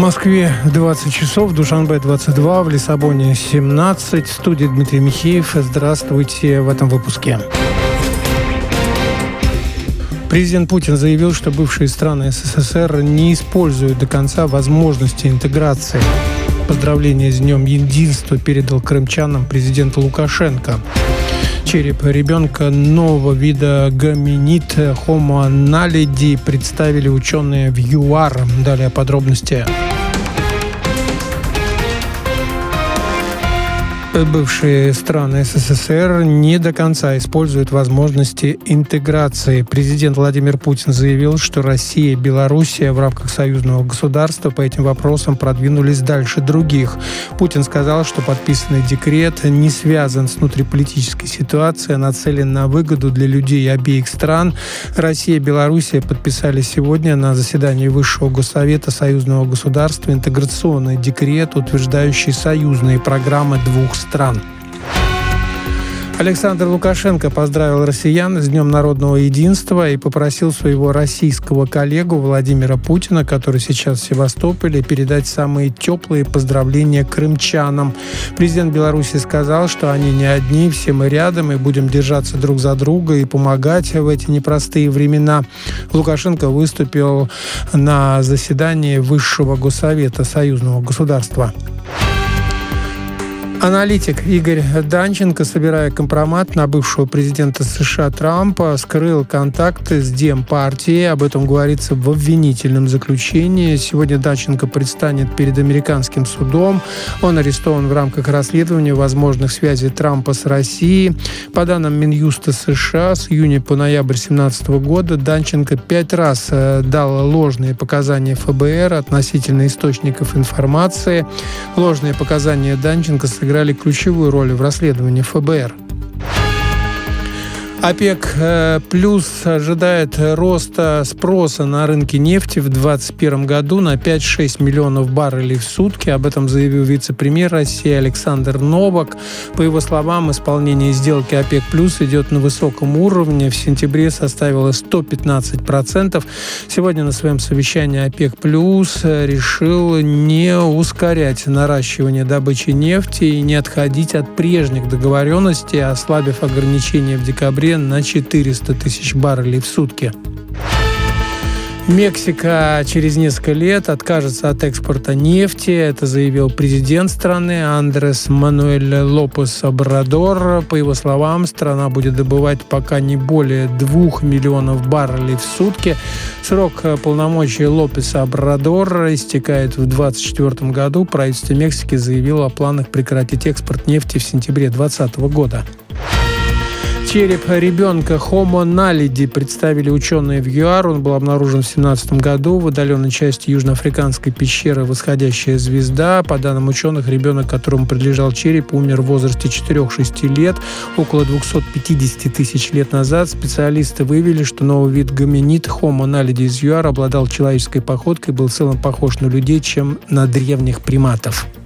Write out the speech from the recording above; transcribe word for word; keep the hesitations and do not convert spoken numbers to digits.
Москве двадцать часов, в Душанбе двадцать два, в Лиссабоне семнадцать. В студии Дмитрий Михеев. Здравствуйте в этом выпуске. Президент Путин заявил, что бывшие страны СССР не используют до конца возможности интеграции. Поздравления с Днем Единства передал крымчанам президент Лукашенко. Череп ребенка нового вида гоминид Homo naledi представили ученые в ЮАР. Далее подробности. Бывшие страны СССР не до конца используют возможности интеграции. Президент Владимир Путин заявил, что Россия и Белоруссия в рамках союзного государства по этим вопросам продвинулись дальше других. Путин сказал, что подписанный декрет не связан с внутриполитической ситуацией, а нацелен на выгоду для людей обеих стран. Россия и Белоруссия подписали сегодня на заседании Высшего Госсовета союзного государства интеграционный декрет, утверждающий союзные программы двух стран. Александр Лукашенко поздравил россиян с Днем народного единства и попросил своего российского коллегу Владимира Путина, который сейчас в Севастополе, передать самые теплые поздравления крымчанам. Президент Беларуси сказал, что они не одни, все мы рядом и будем держаться друг за друга и помогать в эти непростые времена. Лукашенко выступил на заседании Высшего Госсовета союзного государства. Аналитик Игорь Данченко, собирая компромат на бывшего президента США Трампа, скрыл контакты с Демпартией. Об этом говорится в обвинительном заключении. Сегодня Данченко предстанет перед американским судом. Он арестован в рамках расследования возможных связей Трампа с Россией. По данным Минюста США, с июня по ноябрь две тысячи семнадцатого года Данченко пять раз дал ложные показания ФБР относительно источников информации. Ложные показания Данченко сыграли играли ключевую роль в расследовании ФБР. ОПЕК плюс ожидает роста спроса на рынке нефти в две тысячи двадцать первом году на пять-шесть миллионов баррелей в сутки. Об этом заявил вице-премьер России Александр Новак. По его словам, исполнение сделки ОПЕК плюс идет на высоком уровне. В сентябре составило сто пятнадцать процентов. Сегодня на своем совещании ОПЕК плюс решил не ускорять наращивание добычи нефти и не отходить от прежних договоренностей, ослабив ограничения в декабре на четыреста тысяч баррелей в сутки. Мексика через несколько лет откажется от экспорта нефти. Это заявил президент страны Андрес Мануэль Лопес Обрадор. По его словам, страна будет добывать пока не более двух миллионов баррелей в сутки. Срок полномочий Лопеса Обрадора истекает в двадцать четвёртом году. Правительство Мексики заявило о планах прекратить экспорт нефти в сентябре двадцатого года. Череп ребенка Homo naledi представили ученые в ЮАР. Он был обнаружен в две тысячи семнадцатом году в отдаленной части южноафриканской пещеры «Восходящая звезда». По данным ученых, ребенок, которому принадлежал череп, умер в возрасте четыре-шесть лет. Около двести пятьдесят тысяч лет назад специалисты выявили, что новый вид гоминид Homo naledi из ЮАР обладал человеческой походкой и был в целом похож на людей, чем на древних приматов.